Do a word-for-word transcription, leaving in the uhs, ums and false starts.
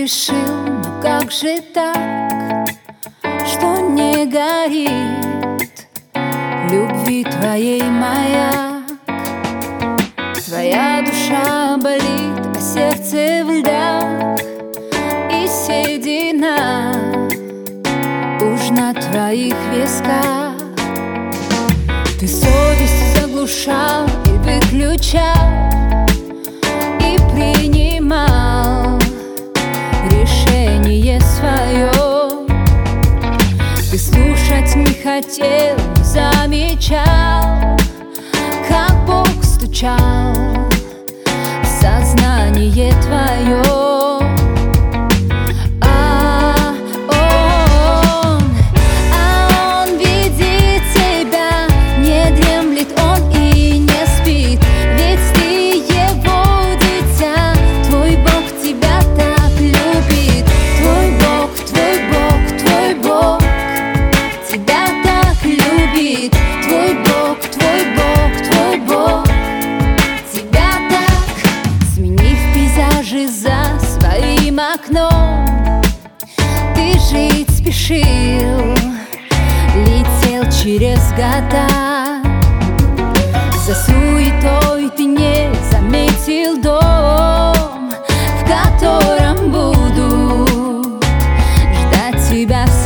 спешил, но как же так, что не горит любви твоей маяк? Твоя душа болит, а сердце в льдах, и седина уж на твоих висках. Ты совесть заглушал и выключал, и принимал решение свое. Ты слушать не хотел, не замечал, как Бог стучал в сознание твое. За своим окном ты жить спешил, летел через года. За суетой ты не заметил дом, в котором буду ждать тебя.